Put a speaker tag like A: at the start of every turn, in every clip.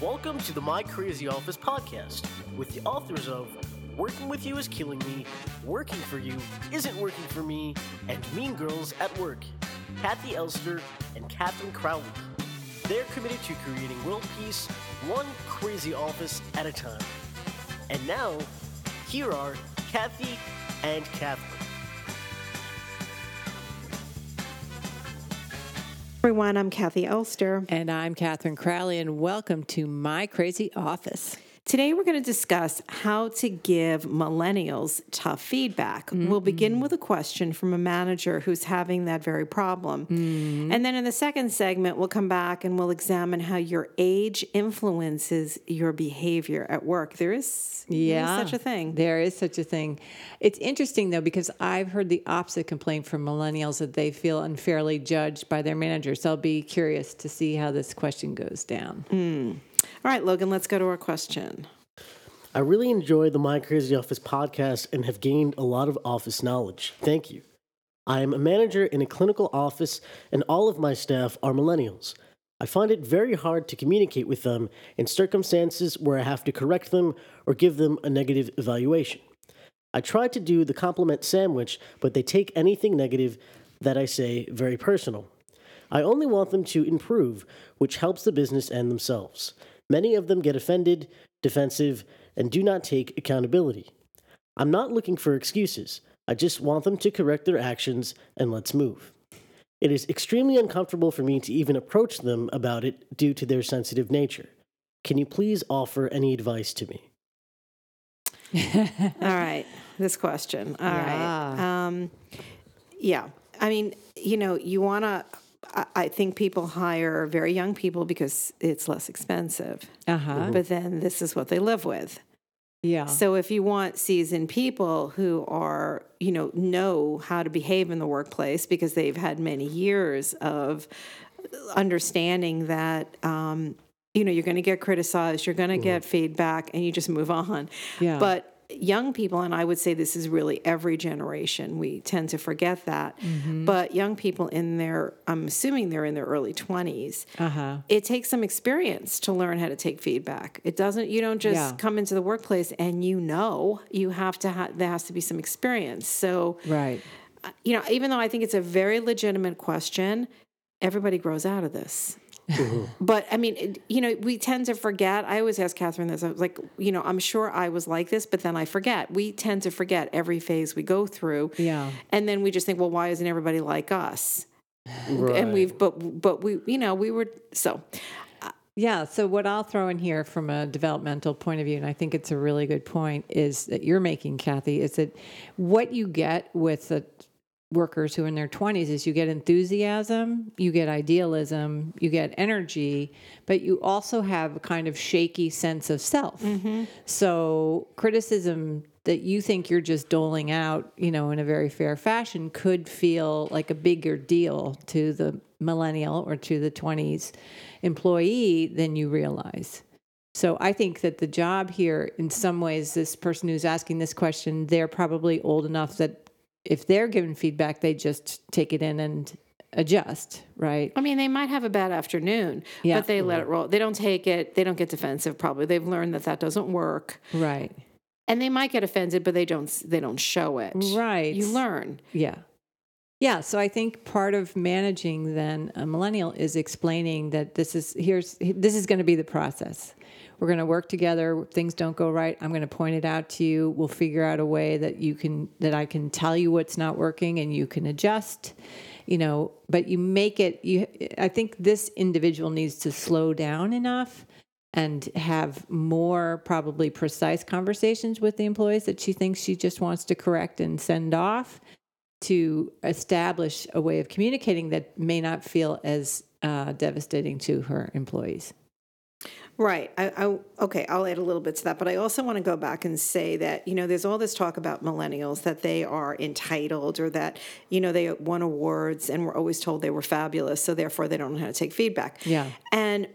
A: Welcome to the My Crazy Office podcast with the authors of Working With You Is Killing Me, Working For You Isn't Working For Me, and Mean Girls at Work, Kathy Elster and Catherine Crowley. They're committed to creating world peace, one crazy office at a time. And now, here are Kathy and Catherine.
B: Everyone, I'm Kathy Elster.
C: And I'm Catherine Crowley, and welcome to My Crazy Office.
B: Today we're going to discuss how to give millennials tough feedback. We'll begin with a question from a manager who's having that very problem. And then in the second segment, we'll come back and we'll examine how your age influences your behavior at work. There is such a thing.
C: There is such a thing. It's interesting, though, because I've heard the opposite complaint from millennials that they feel unfairly judged by their managers. So I'll be curious to see how this question goes down.
B: All right, Logan, let's go to our question.
A: I really enjoy the My Crazy Office podcast and have gained a lot of office knowledge. Thank you. I am a manager in a clinical office, and all of my staff are millennials. I find it very hard to communicate with them in circumstances where I have to correct them or give them a negative evaluation. I try to do the compliment sandwich, but they take anything negative that I say very personal. I only want them to improve, which helps the business and themselves. Many of them get offended, defensive, and do not take accountability. I'm not looking for excuses. I just want them to correct their actions and let's move. It is extremely uncomfortable for me to even approach them about it due to their sensitive nature. Can you please offer any advice to me?
B: All right, this question. All right. I mean, you want to... I think people hire very young people because it's less expensive. But then this is what they live with.
C: Yeah.
B: So if you want seasoned people who are, know how to behave in the workplace because they've had many years of understanding that, you're going to get criticized, you're going to get feedback, and you just move on.
C: Yeah.
B: But young people, and I would say this is really every generation, we tend to forget that, but young people I'm assuming they're in their early 20s, it takes some experience to learn how to take feedback. You don't just come into the workplace and you have to there has to be some experience. So,
C: right.
B: Even though I think it's a very legitimate question, everybody grows out of this. But I mean, we tend to forget. I always ask Catherine this. I was like, I'm sure I was like this, but then I forget. We tend to forget every phase we go through.
C: Yeah.
B: And then we just think, well, why isn't everybody like us?
A: Right.
B: And we were so.
C: Yeah, so what I'll throw in here from a developmental point of view, and I think it's a really good point, is that you're making, Kathy, is that what you get with the workers who are in their 20s is you get enthusiasm, you get idealism, you get energy, but you also have a kind of shaky sense of self. So criticism that you think you're just doling out, in a very fair fashion could feel like a bigger deal to the millennial or to the 20s employee than you realize. So I think that the job here, in some ways, this person who's asking this question, they're probably old enough that if they're given feedback, they just take it in and adjust, right?
B: I mean, they might have a bad afternoon, but they let it roll. They don't take it. They don't get defensive. Probably they've learned that doesn't work,
C: right?
B: And they might get offended, but they don't show it,
C: right?
B: You learn,
C: yeah. So I think part of managing then a millennial is explaining that this is going to be the process. We're going to work together. Things don't go right. I'm going to point it out to you. We'll figure out a way that I can tell you what's not working and you can adjust, but you make it, I think this individual needs to slow down enough and have more probably precise conversations with the employees that she thinks she just wants to correct and send off to establish a way of communicating that may not feel as devastating to her employees.
B: Right. Okay, I'll add a little bit to that, but I also want to go back and say that, there's all this talk about millennials, that they are entitled or that, they won awards and were always told they were fabulous, so therefore they don't know how to take feedback.
C: Yeah.
B: And,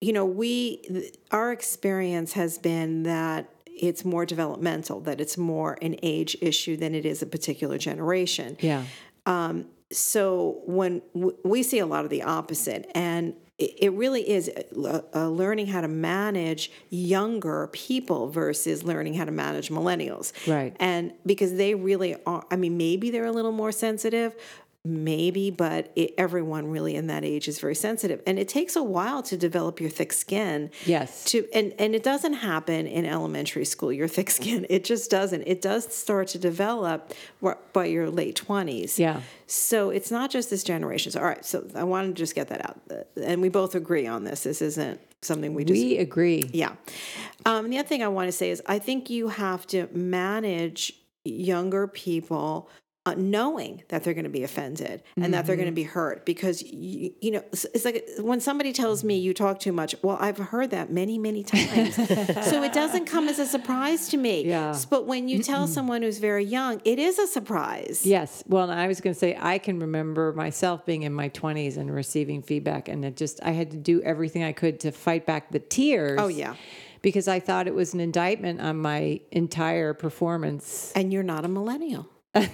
B: our experience has been that it's more developmental, that it's more an age issue than it is a particular generation.
C: Yeah.
B: So when we see a lot of the opposite, and it really is learning how to manage younger people versus learning how to manage millennials.
C: Right.
B: And because they really are, I mean, maybe they're a little more sensitive, maybe, but everyone really in that age is very sensitive. And it takes a while to develop your thick skin.
C: Yes.
B: And it doesn't happen in elementary school, your thick skin. It just doesn't. It does start to develop by your late 20s.
C: Yeah.
B: So it's not just this generation. So, all right, so I wanted to just get that out. And we both agree on this. This isn't something we just...
C: We agree.
B: Yeah. The other thing I want to say is I think you have to manage younger people knowing that they're going to be offended and that they're going to be hurt, because you know, it's like when somebody tells me you talk too much. Well, I've heard that many, many times, so it doesn't come as a surprise to me.
C: Yeah.
B: But when you tell someone who's very young, it is a surprise.
C: Yes. Well, I was going to say, I can remember myself being in my 20s and receiving feedback, and I had to do everything I could to fight back the tears.
B: Oh yeah.
C: Because I thought it was an indictment on my entire performance.
B: And you're not a millennial.
C: Isn't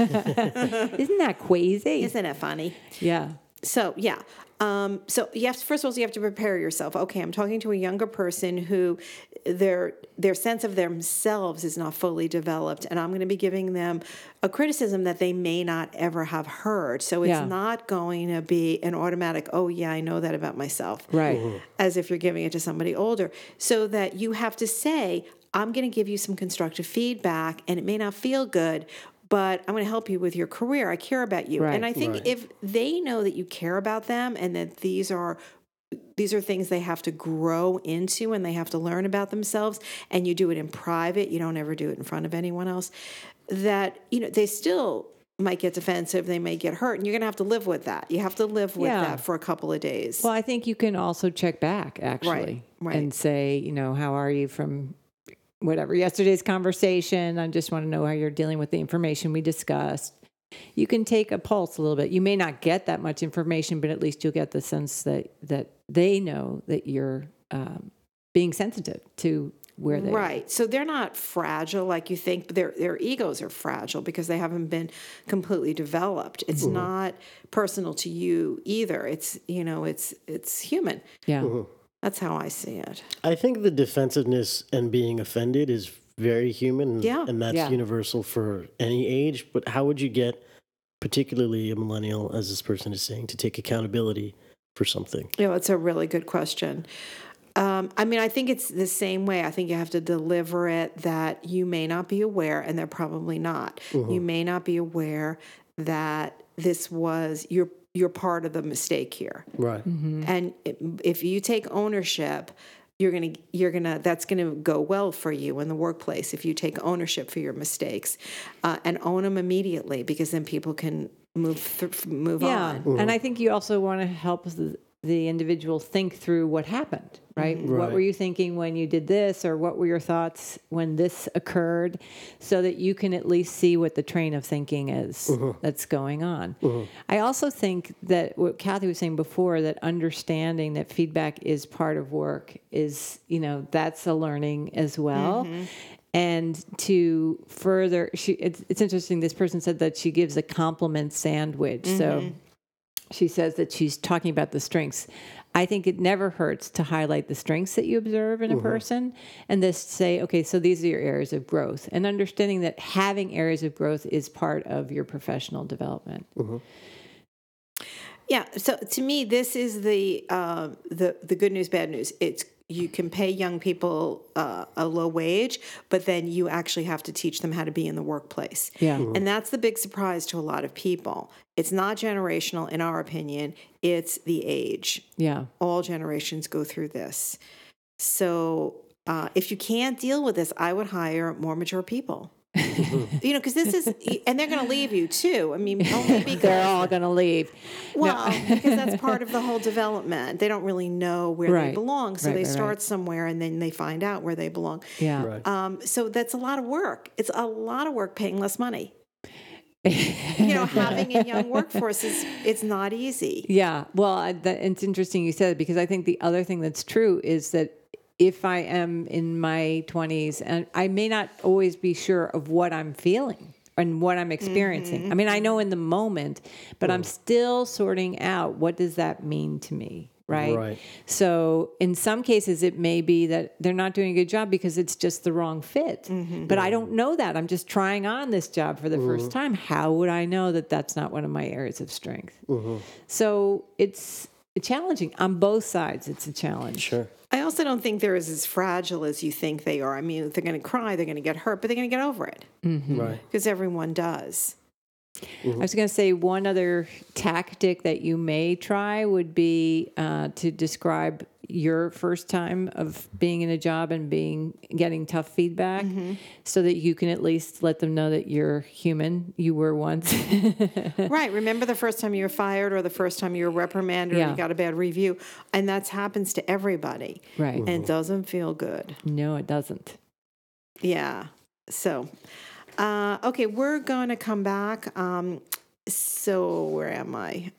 C: that crazy?
B: Isn't it funny?
C: Yeah.
B: So, yeah. So you have to, first of all, you have to prepare yourself. Okay, I'm talking to a younger person who their sense of themselves is not fully developed, and I'm going to be giving them a criticism that they may not ever have heard. So it's not going to be an automatic, oh, yeah, I know that about myself.
C: Right.
B: As if you're giving it to somebody older. So that you have to say, I'm going to give you some constructive feedback, and it may not feel good, but I'm going to help you with your career. I care about you.
C: Right.
B: And I think if they know that you care about them and that these are things they have to grow into and they have to learn about themselves, and you do it in private, you don't ever do it in front of anyone else, that, you know, they still might get defensive, they may get hurt, and you're going to have to live with that. You have to live with that for a couple of days.
C: Well, I think you can also check back, actually,
B: Right.
C: and say, you know, how are you from whatever, yesterday's conversation? I just want to know how you're dealing with the information we discussed. You can take a pulse a little bit. You may not get that much information, but at least you'll get the sense that they know that you're being sensitive to where they
B: Right. So they're not fragile like you think, but their egos are fragile because they haven't been completely developed. It's not personal to you either. It's, you know, it's human.
C: Yeah.
B: That's how I see it.
A: I think the defensiveness and being offended is very human,
B: Yeah.
A: and that's universal for any age. But how would you get, particularly a millennial, as this person is saying, to take accountability for something?
B: You know, it's a really good question. I mean, I think it's the same way. I think you have to deliver it that you may not be aware, and they're probably not. You may not be aware that this was you're part of the mistake here.
A: Right.
B: And if you take ownership, that's gonna go well for you in the workplace. If you take ownership for your mistakes and own them immediately, because then people can move on.
C: And I think you also want to help the individual think through what happened, right? What were you thinking when you did this, or what were your thoughts when this occurred, so that you can at least see what the train of thinking is that's going on. I also think that what Kathy was saying before, that understanding that feedback is part of work is, you know, that's a learning as well. And to further, it's interesting, this person said that she gives a compliment sandwich. So she says that she's talking about the strengths. I think it never hurts to highlight the strengths that you observe in a person, and this say, okay, so these are your areas of growth, and understanding that having areas of growth is part of your professional development.
B: Yeah. So to me, this is the good news, bad news. You can pay young people a low wage, but then you actually have to teach them how to be in the workplace.
C: Yeah.
B: And that's the big surprise to a lot of people. It's not generational, in our opinion. It's the age.
C: Yeah.
B: All generations go through this. So if you can't deal with this, I would hire more mature people. You know, because this is, and they're going to leave you too. I mean, only because
C: they're all going to leave.
B: Well, because that's part of the whole development. They don't really know where they belong, so they start somewhere and then they find out where they belong.
C: Yeah.
A: Right.
B: So that's a lot of work. It's a lot of work paying less money. You know, having a young workforce it's not easy.
C: Yeah. Well, it's interesting you said it, because I think the other thing that's true is that if I am in my 20s, and I may not always be sure of what I'm feeling and what I'm experiencing. I mean, I know in the moment, but I'm still sorting out, what does that mean to me, right?
A: Right.
C: So in some cases, it may be that they're not doing a good job because it's just the wrong fit. But I don't know that. I'm just trying on this job for the first time. How would I know that that's not one of my areas of strength? So it's challenging on both sides. It's a challenge.
A: Sure.
B: I also don't think they're as fragile as you think they are. I mean, they're going to cry, they're going to get hurt, but they're going to get over it.
A: Right.
B: Because everyone does.
C: I was going to say one other tactic that you may try would be to describe your first time of being in a job and getting tough feedback, so that you can at least let them know that you're human. You were once.
B: Right. Remember the first time you were fired or the first time you were reprimanded or you got a bad review? And that happens to everybody.
C: Right.
B: And it doesn't feel good.
C: No, it doesn't.
B: Yeah. So, okay, we're going to come back. So where am I?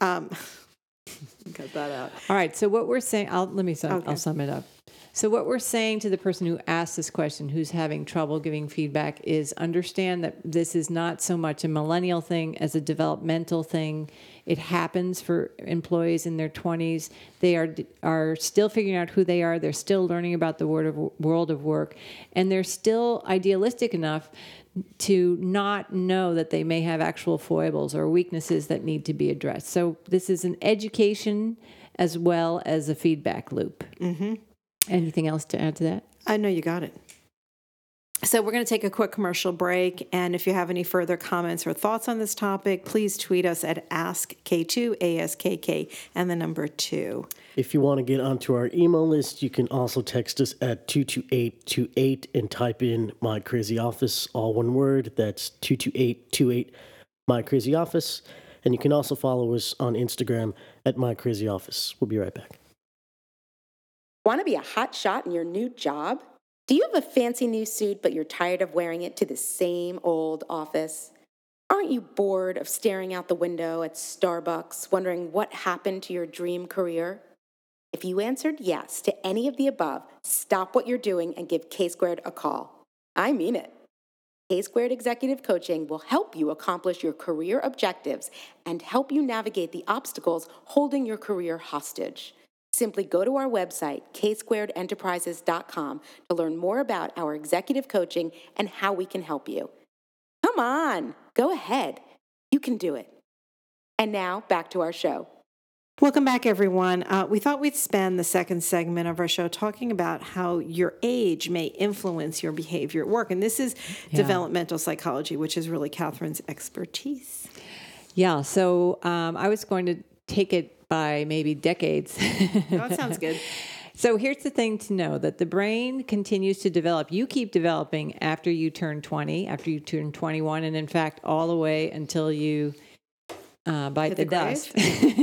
B: Cut that out.
C: All right. So what we're saying, I'll sum it up. So what we're saying to the person who asked this question, who's having trouble giving feedback, is understand that this is not so much a millennial thing as a developmental thing. It happens for employees in their 20s. They are still figuring out who they are. They're still learning about the world of work, and they're still idealistic enough to not know that they may have actual foibles or weaknesses that need to be addressed. So this is an education as well as a feedback loop. Anything else to add to that?
B: I know you got it. So we're going to take a quick commercial break. And if you have any further comments or thoughts on this topic, please tweet us at AskK2, ASKK, and the number 2.
A: If you want to get onto our email list, you can also text us at 22828 and type in My Crazy Office, all one word. That's 22828 My Crazy Office. And you can also follow us on Instagram at My Crazy Office. We'll be right back.
D: Want to be a hot shot in your new job? Do you have a fancy new suit, but you're tired of wearing it to the same old office? Aren't you bored of staring out the window at Starbucks, wondering what happened to your dream career? If you answered yes to any of the above, stop what you're doing and give K-Squared a call. I mean it. K-Squared Executive Coaching will help you accomplish your career objectives and help you navigate the obstacles holding your career hostage. Simply go to our website, ksquaredenterprises.com, to learn more about our executive coaching and how we can help you. Come on, go ahead. You can do it. And now, back to our show.
B: Welcome back, everyone. We thought we'd spend the second segment of our show talking about how your age may influence your behavior at work. And this is developmental psychology, which is really Catherine's expertise.
C: Yeah, so I was going to take it by maybe decades.
B: Oh, that sounds good.
C: So here's the thing to know, that the brain continues to develop. You keep developing after you turn 20, after you turn 21, and in fact, all the way until you bite the dust.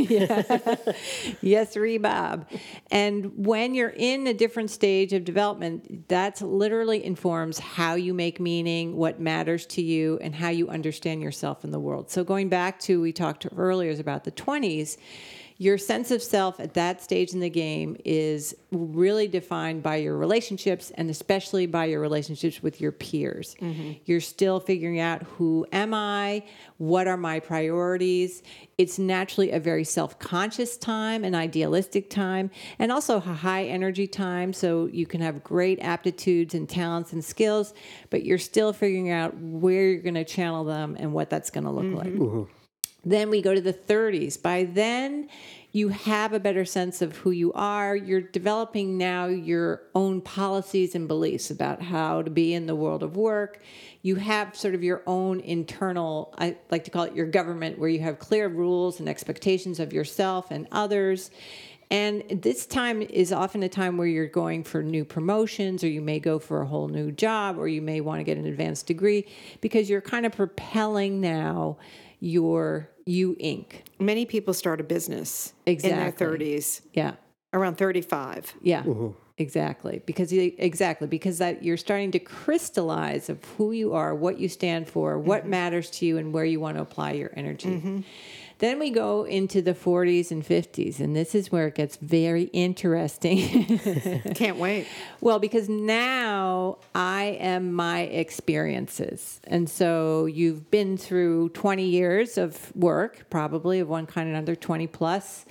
C: Yes, Bob. And when you're in a different stage of development, that literally informs how you make meaning, what matters to you, and how you understand yourself in the world. So going back to, we talked earlier about the 20s, your sense of self at that stage in the game is really defined by your relationships, and especially by your relationships with your peers. You're still figuring out, who am I? What are my priorities? It's naturally a very self-conscious time, an idealistic time, and also a high energy time. So you can have great aptitudes and talents and skills, but you're still figuring out where you're going to channel them and what that's going to look like. Then we go to the 30s. By then, you have a better sense of who you are. You're developing now your own policies and beliefs about how to be in the world of work. You have sort of your own internal, I like to call it your government, where you have clear rules and expectations of yourself and others. And this time is often a time where you're going for new promotions, or you may go for a whole new job, or you may want to get an advanced degree, because you're kind of propelling now you Inc.
B: Many people start a business in their 30s.
C: Yeah.
B: Around 35.
C: Yeah. Exactly. Because that you're starting to crystallize of who you are, what you stand for, what matters to you, and where you want to apply your energy. Then we go into the 40s and 50s, and this is where it gets very interesting.
B: Can't wait.
C: Well, because now I am my experiences. And so you've been through 20 years of work, probably of one kind or another, 20 plus.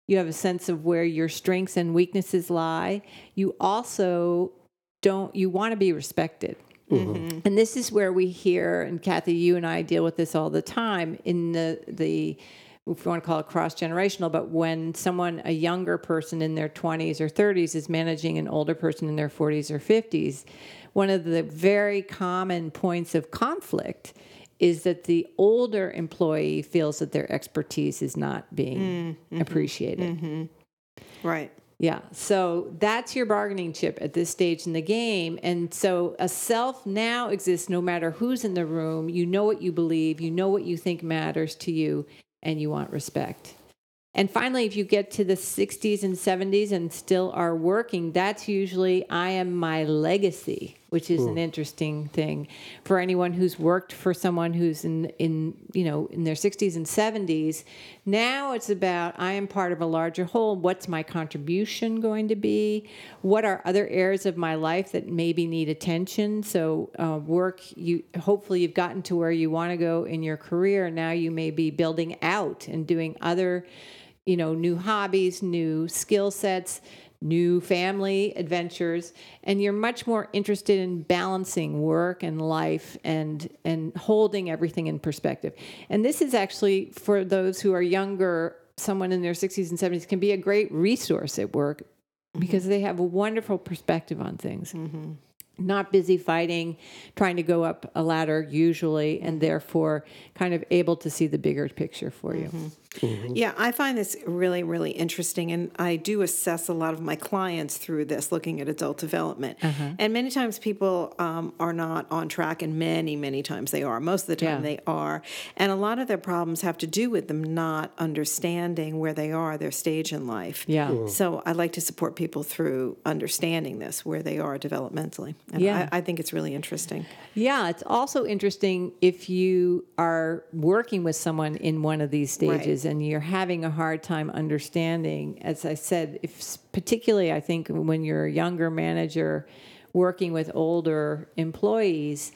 C: You have a sense of where your strengths and weaknesses lie. You also you want to be respected. Mm-hmm. And this is where we hear, and Kathy, you and I deal with this all the time in the if you want to call it cross-generational, but when a younger person in their 20s or 30s is managing an older person in their 40s or 50s, one of the very common points of conflict is that the older employee feels that their expertise is not being appreciated. Mm-hmm.
B: Right.
C: Yeah. So that's your bargaining chip at this stage in the game. And so a self now exists no matter who's in the room. You know what you believe, you know what you think matters to you, and you want respect. And finally, if you get to the 60s and 70s and still are working, that's usually I am my legacy, which is an interesting thing for anyone who's worked for someone who's in their 60s and 70s. Now it's about I am part of a larger whole. What's my contribution going to be? What are other areas of my life that maybe need attention? So hopefully you've gotten to where you want to go in your career. Now you may be building out and doing other new hobbies, new skill sets, new family adventures, and you're much more interested in balancing work and life and holding everything in perspective. And this is actually, for those who are younger, someone in their 60s and 70s can be a great resource at work because they have a wonderful perspective on things. Mm-hmm. Not busy fighting, trying to go up a ladder usually, and therefore kind of able to see the bigger picture for you.
B: Mm-hmm. Mm-hmm. Yeah, I find this really, really interesting, and I do assess a lot of my clients through this, looking at adult development. Uh-huh. And many times people are not on track, and many times they are. Most of the time they are. And a lot of their problems have to do with them not understanding where they are, their stage in life.
C: Yeah.
B: So I like to support people through understanding this, where they are developmentally. And I think it's really interesting.
C: Yeah, it's also interesting if you are working with someone in one of these stages and you're having a hard time understanding. As I said, particularly I think when you're a younger manager working with older employees,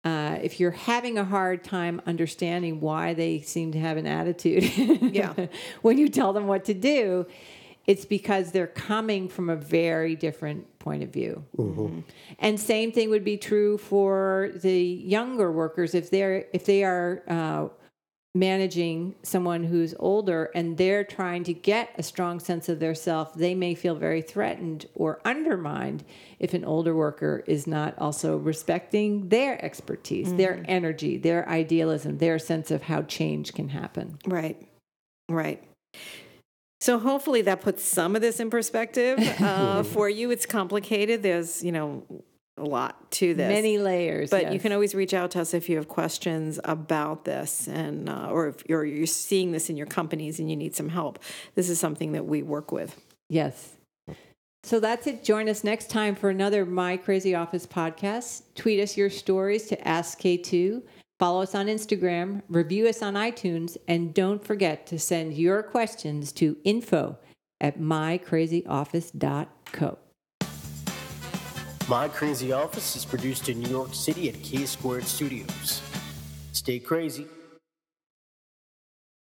C: if you're having a hard time understanding why they seem to have an attitude when you tell them what to do, it's because they're coming from a very different point of view. Mm-hmm. And same thing would be true for the younger workers. If they are managing someone who's older and they're trying to get a strong sense of their self, they may feel very threatened or undermined if an older worker is not also respecting their expertise, their energy, their idealism, their sense of how change can happen.
B: Right. So hopefully that puts some of this in perspective for you. It's complicated. There's, a lot to this.
C: Many layers.
B: But you can always reach out to us if you have questions about this, and or if you're seeing this in your companies and you need some help. This is something that we work with.
C: Yes. So that's it. Join us next time for another My Crazy Office podcast. Tweet us your stories to AskK2. Follow us on Instagram, review us on iTunes, and don't forget to send your questions to info@mycrazyoffice.co.
A: My Crazy Office is produced in New York City at K Squared Studios. Stay crazy.